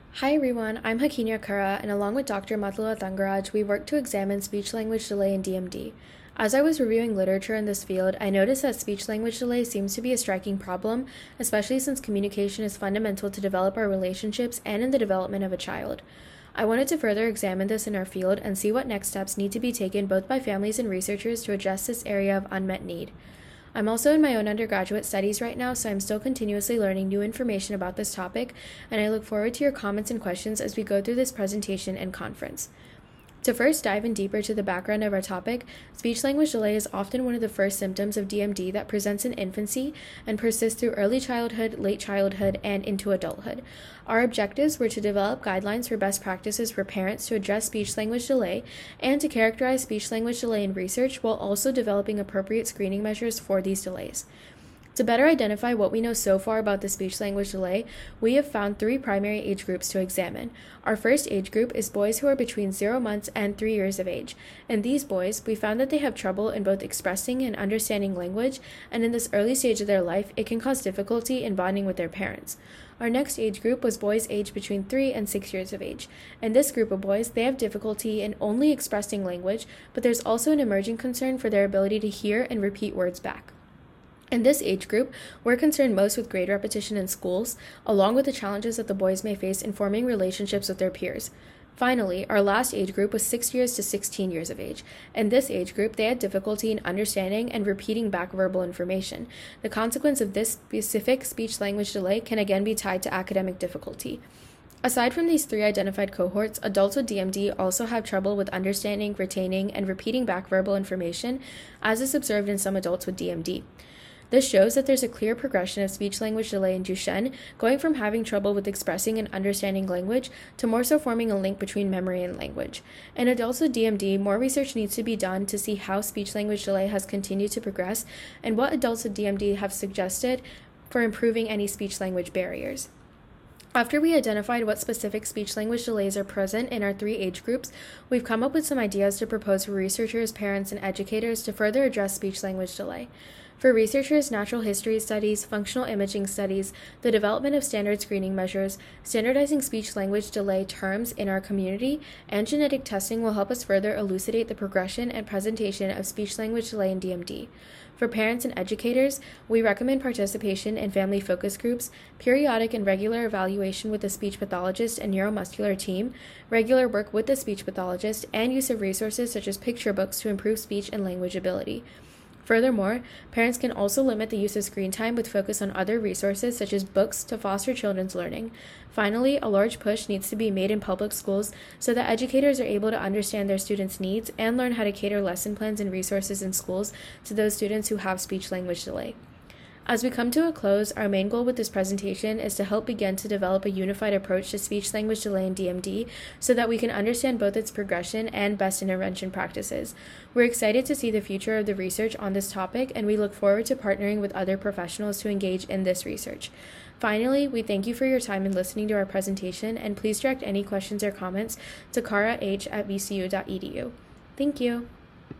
Hi everyone, I'm Hakinya Kara, and along with Dr. Matlula Thangaraj, we work to examine speech-language delay in DMD. As I was reviewing literature in this field, I noticed that speech-language delay seems to be a striking problem, especially since communication is fundamental to develop our relationships and in the development of a child. I wanted to further examine this in our field and see what next steps need to be taken both by families and researchers to address this area of unmet need. I'm also in my own undergraduate studies right now, so I'm still continuously learning new information about this topic, and I look forward to your comments and questions as we go through this presentation and conference. To first dive in deeper to the background of our topic, speech-language delay is often one of the first symptoms of DMD that presents in infancy and persists through early childhood, late childhood, and into adulthood. Our objectives were to develop guidelines for best practices for parents to address speech-language delay and to characterize speech-language delay in research while also developing appropriate screening measures for these delays. To better identify what we know so far about the speech-language delay, we have found three primary age groups to examine. Our first age group is boys who are between 0 months and 3 years of age. In these boys, we found that they have trouble in both expressing and understanding language, and in this early stage of their life, it can cause difficulty in bonding with their parents. Our next age group was boys aged between 3 and 6 years of age. In this group of boys, they have difficulty in only expressing language, but there's also an emerging concern for their ability to hear and repeat words back. In this age group, we're concerned most with grade repetition in schools, along with the challenges that the boys may face in forming relationships with their peers. Finally, our last age group was 6 years to 16 years of age. In this age group, they had difficulty in understanding and repeating back verbal information. The consequence of this specific speech-language delay can again be tied to academic difficulty. Aside from these three identified cohorts, adults with DMD also have trouble with understanding, retaining, and repeating back verbal information, as is observed in some adults with DMD. This shows that there's a clear progression of speech-language delay in Duchenne, going from having trouble with expressing and understanding language to more so forming a link between memory and language. In adults with DMD, more research needs to be done to see how speech-language delay has continued to progress and what adults with DMD have suggested for improving any speech-language barriers. After we identified what specific speech-language delays are present in our three age groups, we've come up with some ideas to propose for researchers, parents, and educators to further address speech-language delay. For researchers, natural history studies, functional imaging studies, the development of standard screening measures, standardizing speech-language delay terms in our community, and genetic testing will help us further elucidate the progression and presentation of speech-language delay in DMD. For parents and educators, we recommend participation in family focus groups, periodic and regular evaluation with the speech pathologist and neuromuscular team, regular work with the speech pathologist, and use of resources such as picture books to improve speech and language ability. Furthermore, parents can also limit the use of screen time with focus on other resources such as books to foster children's learning. Finally, a large push needs to be made in public schools so that educators are able to understand their students' needs and learn how to cater lesson plans and resources in schools to those students who have speech-language delay. As we come to a close, our main goal with this presentation is to help begin to develop a unified approach to speech-language delay in DMD so that we can understand both its progression and best intervention practices. We're excited to see the future of the research on this topic, and we look forward to partnering with other professionals to engage in this research. Finally, we thank you for your time in listening to our presentation, and please direct any questions or comments to karah@vcu.edu. Thank you.